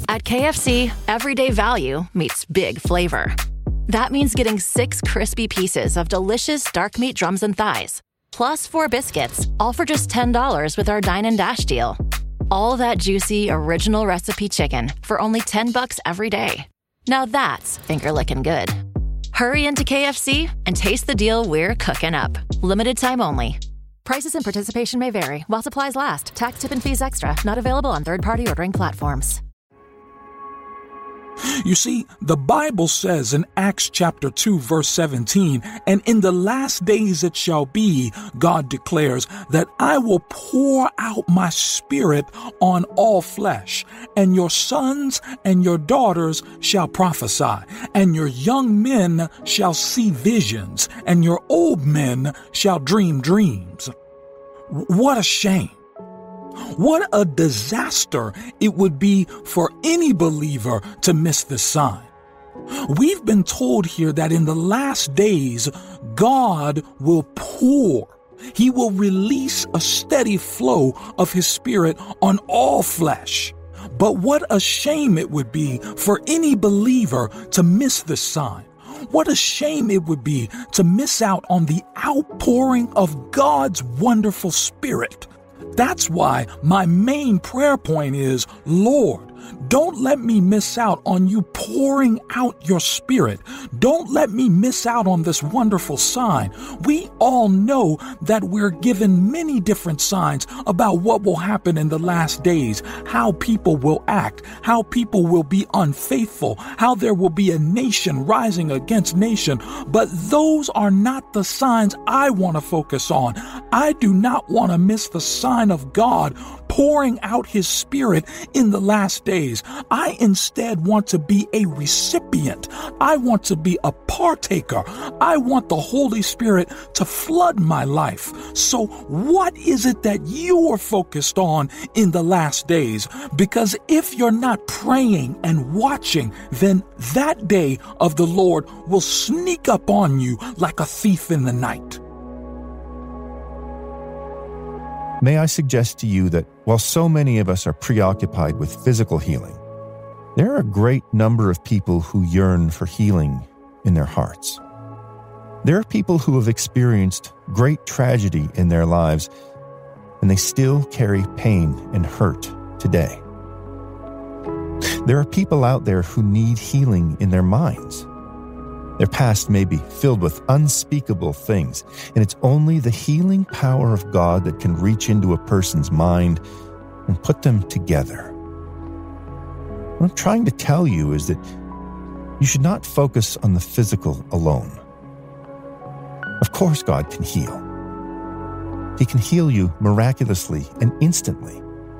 At KFC, everyday value meets big flavor. That means getting 6 crispy pieces of delicious dark meat drums and thighs, plus 4 biscuits, all for just $10 with our Dine and Dash deal. All that juicy, original recipe chicken for only $10 every day. Now that's finger-licking good. Hurry into KFC and taste the deal we're cooking up. Limited time only. Prices and participation may vary while supplies last. Tax, tip, and fees extra. Not available on third-party ordering platforms. You see, the Bible says in Acts chapter 2, verse 17, "And in the last days it shall be, God declares, that I will pour out my spirit on all flesh, and your sons and your daughters shall prophesy, and your young men shall see visions, and your old men shall dream dreams." What a shame. What a disaster it would be for any believer to miss this sign. We've been told here that in the last days, God will pour. He will release a steady flow of His Spirit on all flesh. But what a shame it would be for any believer to miss this sign. What a shame it would be to miss out on the outpouring of God's wonderful Spirit. That's why my main prayer point is, Lord, don't let me miss out on you pouring out your Spirit. Don't let me miss out on this wonderful sign. We all know that we're given many different signs about what will happen in the last days, how people will act, how people will be unfaithful, how there will be a nation rising against nation. But those are not the signs I want to focus on. I do not want to miss the sign of God pouring out His Spirit in the last days. I instead want to be a recipient. I want to be a partaker. I want the Holy Spirit to flood my life. So what is it that you are focused on in the last days? Because if you're not praying and watching, then that day of the Lord will sneak up on you like a thief in the night. May I suggest to you that while so many of us are preoccupied with physical healing, there are a great number of people who yearn for healing in their hearts. There are people who have experienced great tragedy in their lives, and they still carry pain and hurt today. There are people out there who need healing in their minds. Their past may be filled with unspeakable things, and it's only the healing power of God that can reach into a person's mind and put them together. What I'm trying to tell you is that you should not focus on the physical alone. Of course, God can heal. He can heal you miraculously and instantly.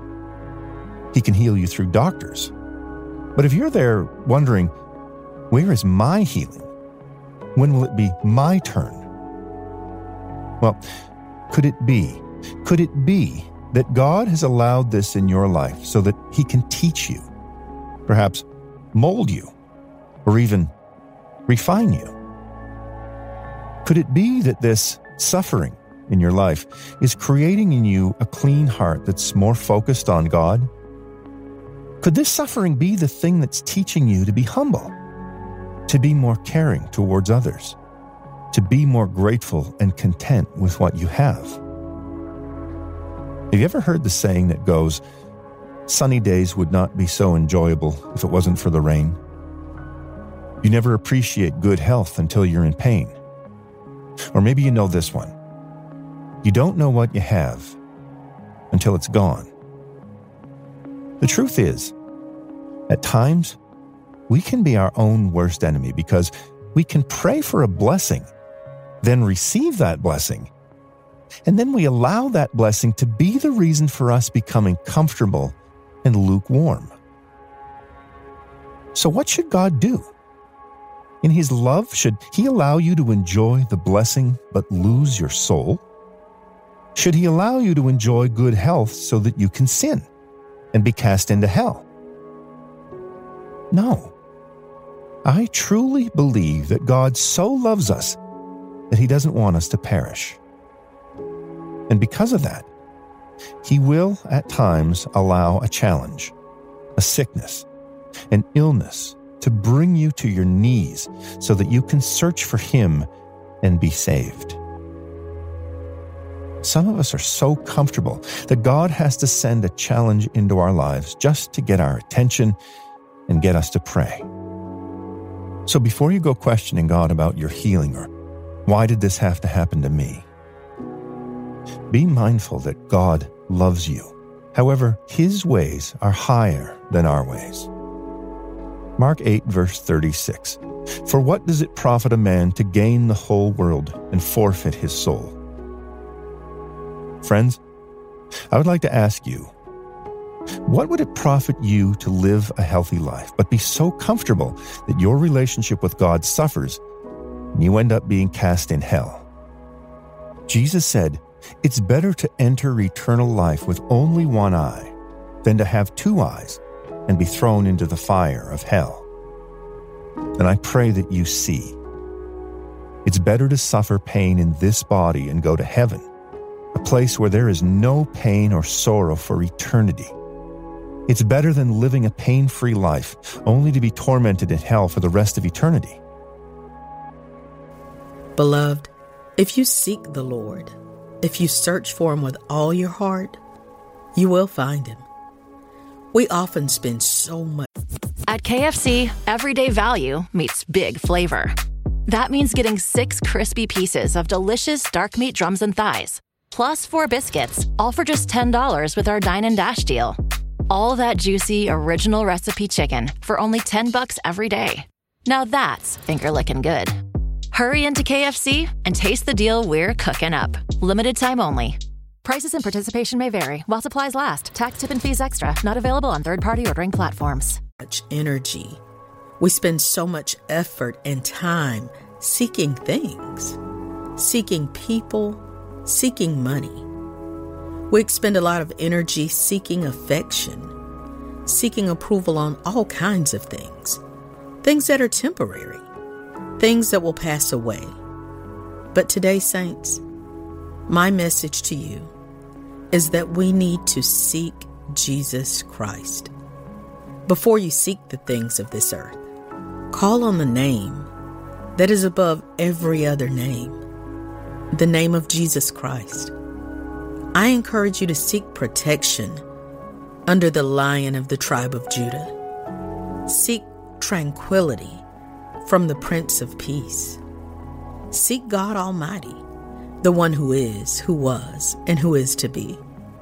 He can heal you through doctors. But if you're there wondering, where is my healing? When will it be my turn? Well, could it be that God has allowed this in your life so that He can teach you, perhaps mold you, or even refine you? Could it be that this suffering in your life is creating in you a clean heart that's more focused on God? Could this suffering be the thing that's teaching you to be humble, to be more caring towards others, to be more grateful and content with what you have? Have you ever heard the saying that goes, sunny days would not be so enjoyable if it wasn't for the rain? You never appreciate good health until you're in pain. Or maybe you know this one. You don't know what you have until it's gone. The truth is, at times, we can be our own worst enemy because we can pray for a blessing, then receive that blessing, and then we allow that blessing to be the reason for us becoming comfortable and lukewarm. So what should God do? In His love, should He allow you to enjoy the blessing but lose your soul? Should He allow you to enjoy good health so that you can sin and be cast into hell? No. I truly believe that God so loves us that He doesn't want us to perish. And because of that, He will at times allow a challenge, a sickness, and illness to bring you to your knees so that you can search for Him and be saved. Some of us are so comfortable that God has to send a challenge into our lives just to get our attention and get us to pray. So before you go questioning God about your healing or why did this have to happen to me, be mindful that God loves you. However, His ways are higher than our ways. Mark 8, verse 36. For what does it profit a man to gain the whole world and forfeit his soul? Friends, I would like to ask you, what would it profit you to live a healthy life, but be so comfortable that your relationship with God suffers and you end up being cast in hell? Jesus said, it's better to enter eternal life with only one eye than to have two eyes and be thrown into the fire of hell. And I pray that you see. It's better to suffer pain in this body and go to heaven, a place where there is no pain or sorrow for eternity. It's better than living a pain-free life only to be tormented in hell for the rest of eternity. Beloved, if you seek the Lord, if you search for Him with all your heart, you will find Him. We often spend so much. At KFC, everyday value meets big flavor. That means getting 6 crispy pieces of delicious dark meat drums and thighs, plus 4 biscuits, all for just $10 with our Dine and Dash deal. All that juicy, original recipe chicken for only $10 every day. Now that's finger-licking good. Hurry into KFC and taste the deal we're cooking up. Limited time only. Prices and participation may vary while supplies last. Tax, tip, and fees extra. Not available on third-party ordering platforms. Much energy. We spend so much effort and time seeking things, seeking people, seeking money. We expend a lot of energy seeking affection, seeking approval on all kinds of things that are temporary, things that will pass away. But today, saints, my message to you is that we need to seek Jesus Christ. Before you seek the things of this earth, call on the name that is above every other name, the name of Jesus Christ. I encourage you to seek protection under the Lion of the tribe of Judah. Seek tranquility from the Prince of Peace. Seek God Almighty, the one who is, who was, and who is to be.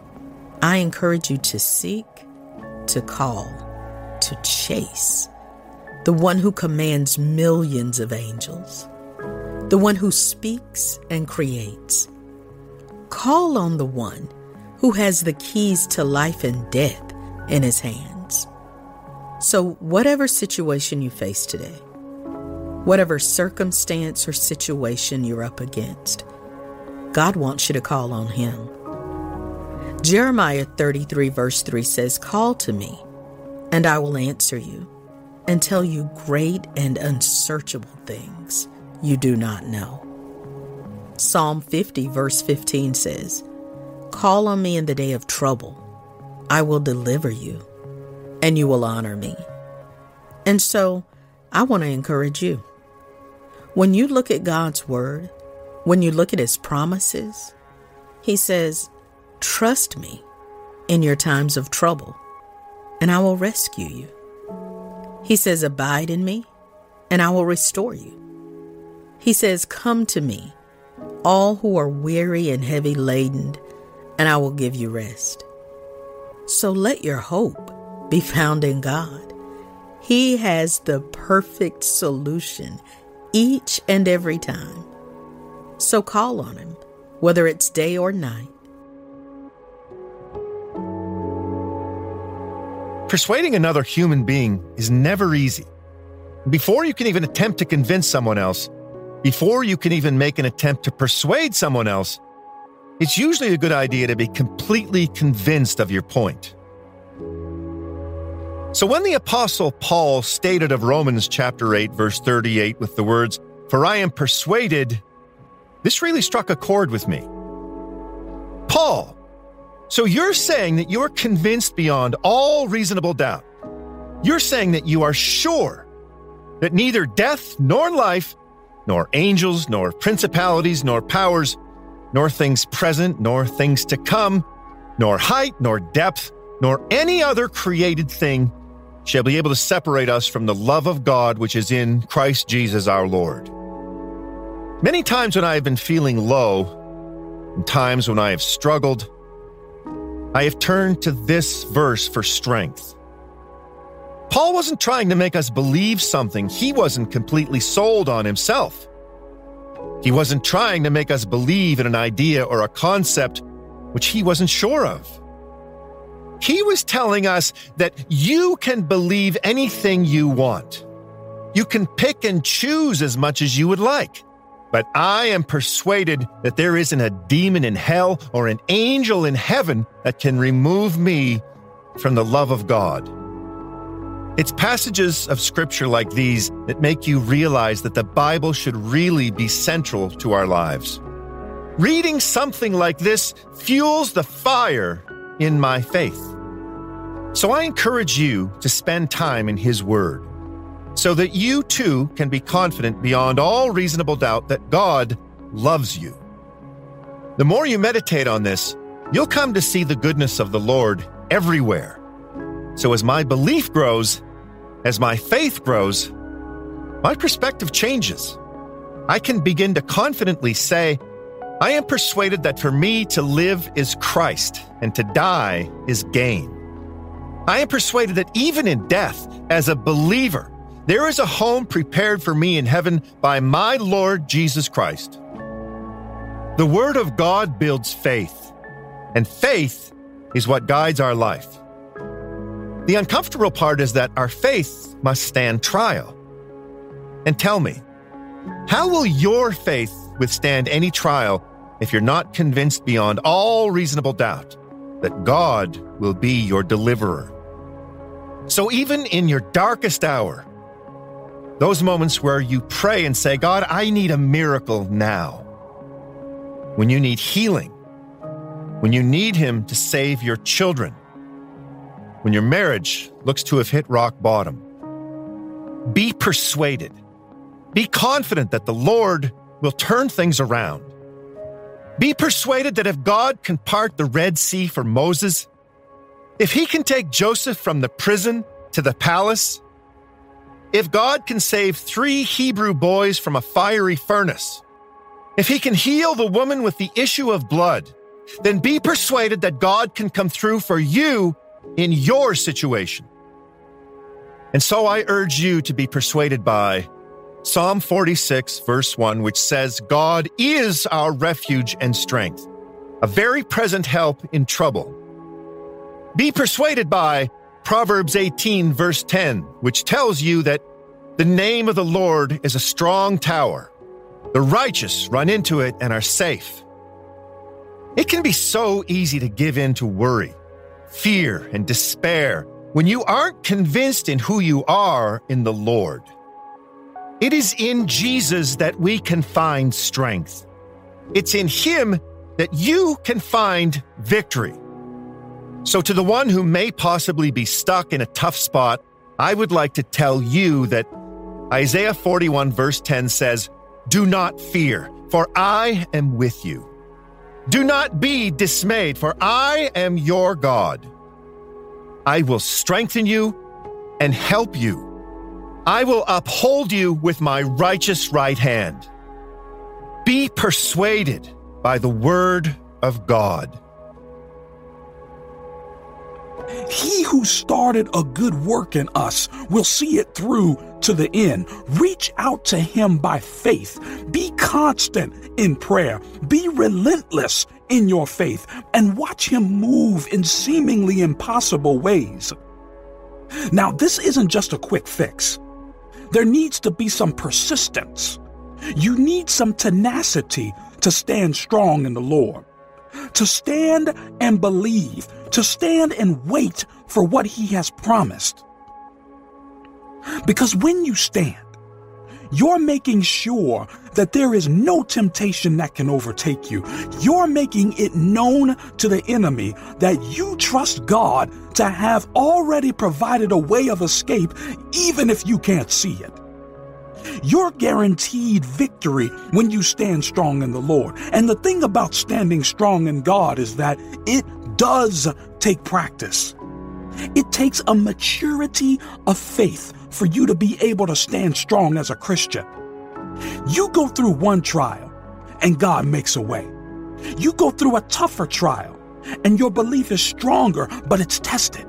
I encourage you to seek, to call, to chase the one who commands millions of angels, the one who speaks and creates. Call on the one who has the keys to life and death in his hands. So whatever situation you face today, whatever circumstance or situation you're up against, God wants you to call on Him. Jeremiah 33 verse 3 says, "Call to me, and I will answer you, and tell you great and unsearchable things you do not know." Psalm 50 verse 15 says, "Call on me in the day of trouble. I will deliver you, and you will honor me." And so, I want to encourage you. When you look at God's Word, when you look at His promises, He says, "Trust me in your times of trouble, and I will rescue you." He says, "Abide in me, and I will restore you." He says, "Come to me, all who are weary and heavy laden, and I will give you rest." So let your hope be found in God. He has the perfect solution each and every time. So call on Him, whether it's day or night. Persuading another human being is never easy. Before you can even attempt to convince someone else, before you can even make an attempt to persuade someone else, it's usually a good idea to be completely convinced of your point. So when the Apostle Paul stated of Romans chapter 8, verse 38 with the words, "For I am persuaded," this really struck a chord with me. Paul, so you're saying that you're convinced beyond all reasonable doubt. You're saying that you are sure that neither death nor life, nor angels, nor principalities, nor powers, nor things present, nor things to come, nor height, nor depth, nor any other created thing shall be able to separate us from the love of God which is in Christ Jesus our Lord. Many times when I have been feeling low, and times when I have struggled, I have turned to this verse for strength. Paul wasn't trying to make us believe something he wasn't completely sold on himself. He wasn't trying to make us believe in an idea or a concept which he wasn't sure of. He was telling us that you can believe anything you want. You can pick and choose as much as you would like. But I am persuaded that there isn't a demon in hell or an angel in heaven that can remove me from the love of God. It's passages of Scripture like these that make you realize that the Bible should really be central to our lives. Reading something like this fuels the fire in my faith. So I encourage you to spend time in His Word, so that you too can be confident beyond all reasonable doubt that God loves you. The more you meditate on this, you'll come to see the goodness of the Lord everywhere. So as my belief grows, as my faith grows, my perspective changes. I can begin to confidently say, I am persuaded that for me to live is Christ and to die is gain. I am persuaded that even in death, as a believer, there is a home prepared for me in heaven by my Lord Jesus Christ. The Word of God builds faith, and faith is what guides our life. The uncomfortable part is that our faith must stand trial. And tell me, how will your faith withstand any trial if you're not convinced beyond all reasonable doubt that God will be your deliverer? So even in your darkest hour, those moments where you pray and say, God, I need a miracle now. When you need healing, when you need Him to save your children, when your marriage looks to have hit rock bottom, be persuaded. Be confident that the Lord will turn things around. Be persuaded that if God can part the Red Sea for Moses, if He can take Joseph from the prison to the palace, if God can save 3 Hebrew boys from a fiery furnace, if He can heal the woman with the issue of blood, then be persuaded that God can come through for you in your situation. And so I urge you to be persuaded by Psalm 46, verse 1, which says, God is our refuge and strength, a very present help in trouble. Be persuaded by Proverbs 18, verse 10, which tells you that the name of the Lord is a strong tower. The righteous run into it and are safe. It can be so easy to give in to worry, fear, and despair when you aren't convinced in who you are in the Lord. It is in Jesus that we can find strength. It's in Him that you can find victory. So to the one who may possibly be stuck in a tough spot, I would like to tell you that Isaiah 41 verse 10 says, do not fear, for I am with you. Do not be dismayed, for I am your God. I will strengthen you and help you. I will uphold you with my righteous right hand. Be persuaded by the word of God. He who started a good work in us will see it through to the end. Reach out to Him by faith. Be constant in prayer. Be relentless in your faith and watch Him move in seemingly impossible ways. Now, this isn't just a quick fix. There needs to be some persistence. You need some tenacity to stand strong in the Lord, to stand and believe, to stand and wait for what He has promised. Because when you stand, You're making sure that there is no temptation that can overtake you. You're making it known to the enemy that you trust God to have already provided a way of escape, even if you can't see it. You're guaranteed victory when you stand strong in the Lord. And the thing about standing strong in God is that it does take practice. It takes a maturity of faith for you to be able to stand strong as a Christian. You go through one trial and God makes a way. You go through a tougher trial and your belief is stronger, but it's tested.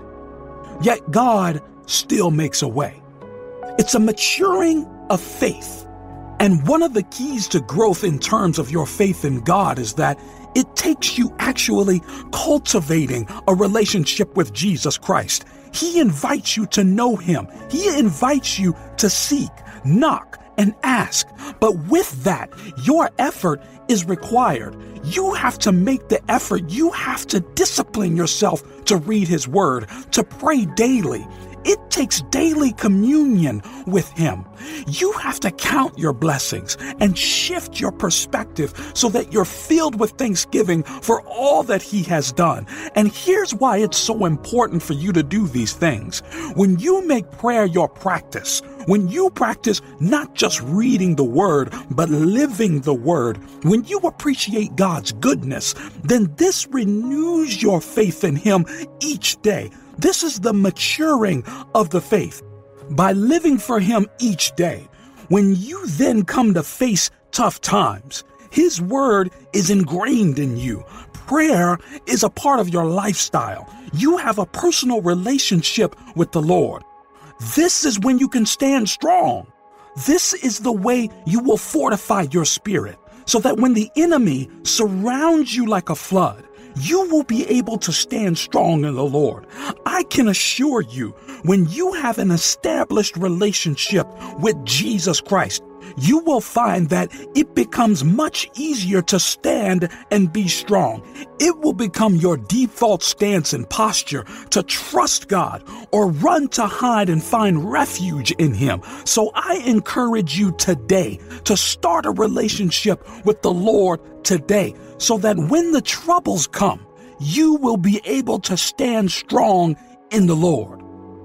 Yet God still makes a way. It's a maturing of faith. And one of the keys to growth in terms of your faith in God is that it takes you actually cultivating a relationship with Jesus Christ. He invites you to know Him. He invites you to seek, knock, and ask. But with that, your effort is required. You have to make the effort. You have to discipline yourself to read His Word, to pray daily. It takes daily communion with Him. You have to count your blessings and shift your perspective so that you're filled with thanksgiving for all that He has done. And here's why it's so important for you to do these things. When you make prayer your practice, when you practice not just reading the Word, but living the Word, when you appreciate God's goodness, then this renews your faith in Him each day. This is the maturing of the faith. By living for Him each day, when you then come to face tough times, His Word is ingrained in you. Prayer is a part of your lifestyle. You have a personal relationship with the Lord. This is when you can stand strong. This is the way you will fortify your spirit, so that when the enemy surrounds you like a flood, you will be able to stand strong in the Lord. I can assure you, when you have an established relationship with Jesus Christ, you will find that it becomes much easier to stand and be strong. It will become your default stance and posture to trust God or run to hide and find refuge in Him. So I encourage you today to start a relationship with the Lord today, so that when the troubles come, you will be able to stand strong in the Lord.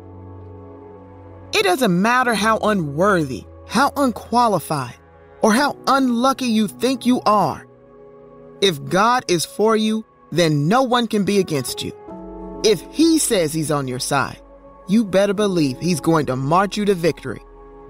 It doesn't matter how unworthy, how unqualified, or how unlucky you think you are. If God is for you, then no one can be against you. If He says He's on your side, you better believe He's going to march you to victory.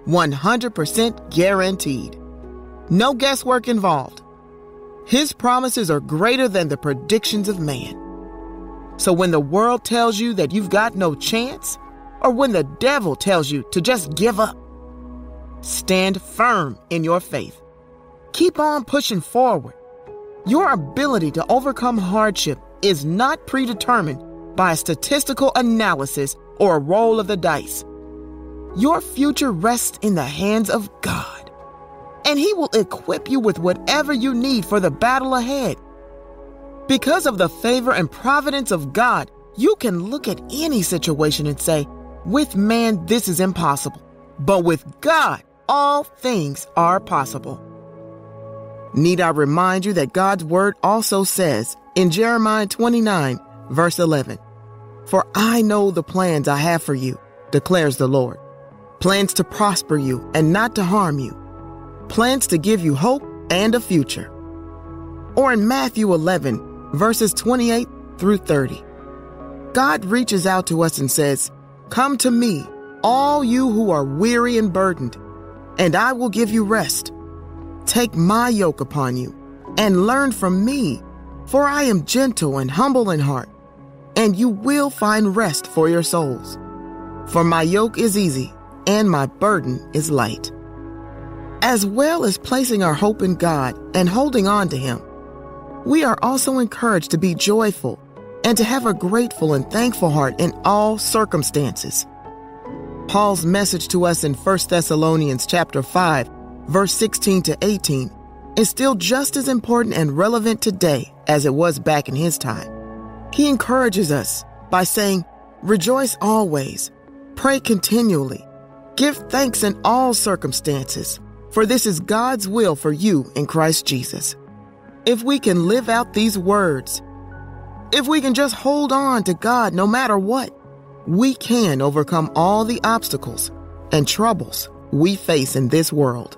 100% guaranteed. No guesswork involved. His promises are greater than the predictions of man. So when the world tells you that you've got no chance, or when the devil tells you to just give up, stand firm in your faith. Keep on pushing forward. Your ability to overcome hardship is not predetermined by a statistical analysis or a roll of the dice. Your future rests in the hands of God, and He will equip you with whatever you need for the battle ahead. Because of the favor and providence of God, you can look at any situation and say, with man, this is impossible. But with God, all things are possible. Need I remind you that God's word also says in Jeremiah 29, verse 11, "For I know the plans I have for you, declares the Lord. Plans to prosper you and not to harm you. Plans to give you hope and a future." Or in Matthew 11, verses 28 through 30. God reaches out to us and says, "Come to me, all you who are weary and burdened, and I will give you rest. Take my yoke upon you and learn from me, for I am gentle and humble in heart, and you will find rest for your souls. For my yoke is easy and my burden is light." As well as placing our hope in God and holding on to Him, we are also encouraged to be joyful and to have a grateful and thankful heart in all circumstances. Paul's message to us in 1 Thessalonians chapter 5, verse 16 to 18 is still just as important and relevant today as it was back in his time. He encourages us by saying, "Rejoice always, pray continually, give thanks in all circumstances, For this is God's will for you in Christ Jesus. If we can live out these words, if we can just hold on to God no matter what, we can overcome all the obstacles and troubles we face in this world.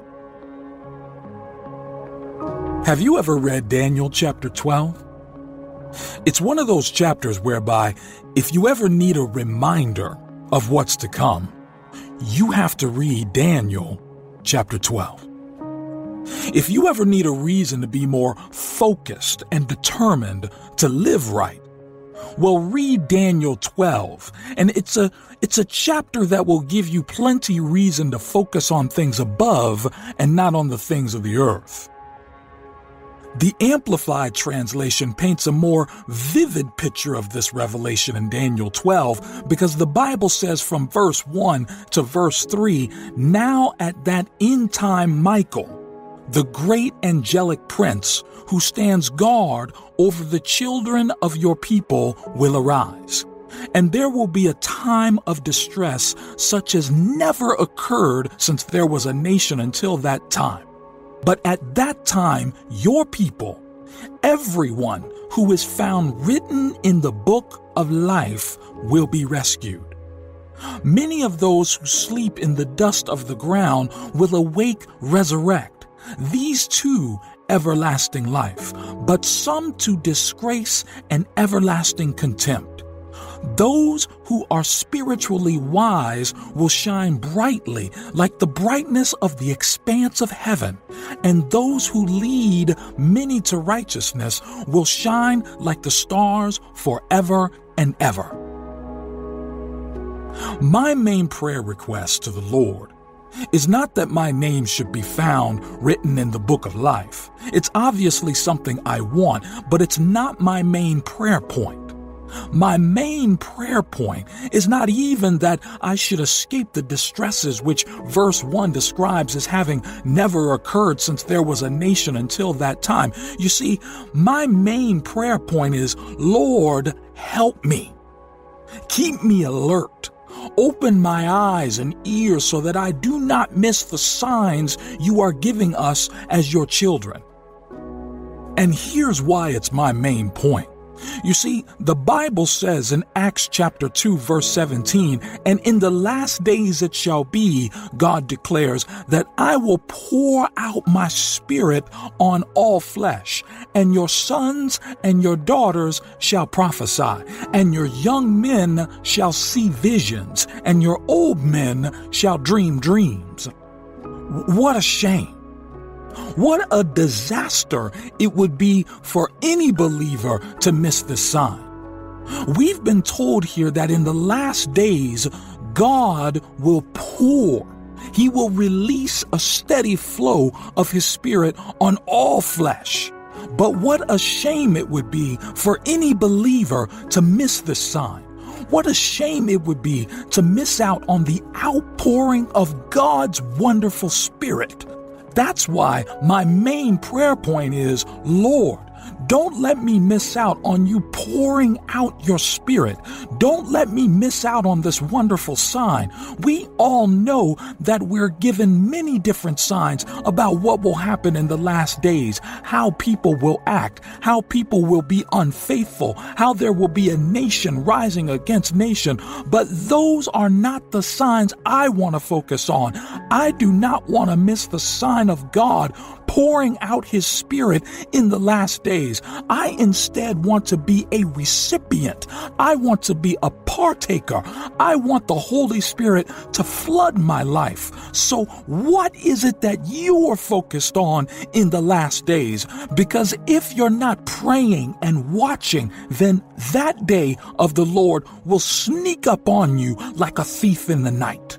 Have you ever read Daniel chapter 12? It's one of those chapters whereby if you ever need a reminder of what's to come, you have to read Daniel chapter 12. If you ever need a reason to be more focused and determined to live right, well, read Daniel 12, and it's a chapter that will give you plenty reason to focus on things above and not on the things of the earth. The Amplified translation paints a more vivid picture of this revelation in Daniel 12 because the Bible says from verse 1 to verse 3, "Now at that end time Michael, the great angelic prince who stands guard over the children of your people, will arise. And there will be a time of distress such as never occurred since there was a nation until that time. But at that time, your people, everyone who is found written in the book of life, will be rescued. Many of those who sleep in the dust of the ground will awake, resurrect, these too everlasting life, but some to disgrace and everlasting contempt. Those who are spiritually wise will shine brightly like the brightness of the expanse of heaven, and those who lead many to righteousness will shine like the stars forever and ever." My main prayer request to the Lord is not that my name should be found written in the book of life. It's obviously something I want, but it's not my main prayer point. My main prayer point is not even that I should escape the distresses which verse 1 describes as having never occurred since there was a nation until that time. You see, my main prayer point is, Lord, help me. Keep me alert. Open my eyes and ears so that I do not miss the signs you are giving us as your children. And here's why it's my main point. You see, the Bible says in Acts chapter 2, verse 17, "And in the last days it shall be, God declares, that I will pour out my spirit on all flesh, and your sons and your daughters shall prophesy, and your young men shall see visions, and your old men shall dream dreams." What a shame. What a disaster it would be for any believer to miss this sign. We've been told here that in the last days, God will pour. He will release a steady flow of His Spirit on all flesh. But what a shame it would be for any believer to miss this sign. What a shame it would be to miss out on the outpouring of God's wonderful Spirit. That's why my main prayer point is, Lord, don't let me miss out on you pouring out your Spirit. Don't let me miss out on this wonderful sign. We all know that we're given many different signs about what will happen in the last days, how people will act, how people will be unfaithful, how there will be a nation rising against nation. But those are not the signs I want to focus on. I do not want to miss the sign of God pouring out His Spirit in the last days. I instead want to be a recipient. I want to be a partaker. I want the Holy Spirit to flood my life. So what is it that you are focused on in the last days? Because if you're not praying and watching, then that day of the Lord will sneak up on you like a thief in the night.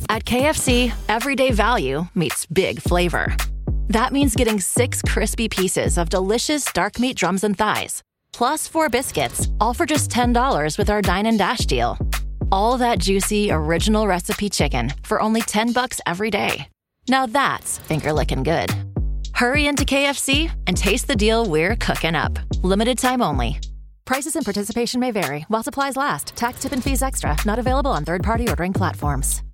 At KFC, everyday value meets big flavor. That means getting 6 crispy pieces of delicious dark meat drums and thighs, plus 4 biscuits, all for just $10 with our Dine and Dash deal. All that juicy, original recipe chicken for only $10 every day. Now that's finger-licking good. Hurry into KFC and taste the deal we're cooking up. Limited time only. Prices and participation may vary while supplies last. Tax, tip, and fees extra. Not available on third-party ordering platforms.